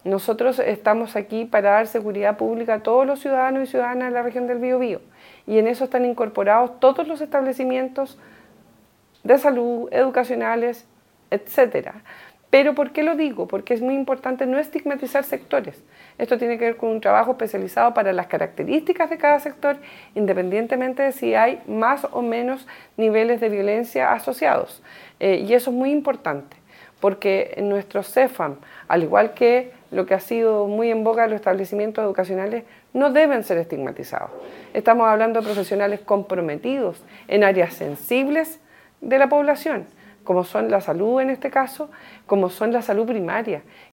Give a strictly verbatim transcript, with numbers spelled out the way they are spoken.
Nosotros estamos aquí para dar seguridad pública a todos los ciudadanos y ciudadanas de la región del Biobío, y en eso están incorporados todos los establecimientos de salud, educacionales, etcétera. Pero ¿por qué lo digo? Porque es muy importante no estigmatizar sectores. Esto tiene que ver con un trabajo especializado para las características de cada sector, independientemente de si hay más o menos niveles de violencia asociados. Eh, y eso es muy importante, porque en nuestros CEFAM, al igual que lo que ha sido muy en boga de los establecimientos educacionales, no deben ser estigmatizados. Estamos hablando de profesionales comprometidos en áreas sensibles de la población, como son la salud en este caso, como son la salud primaria,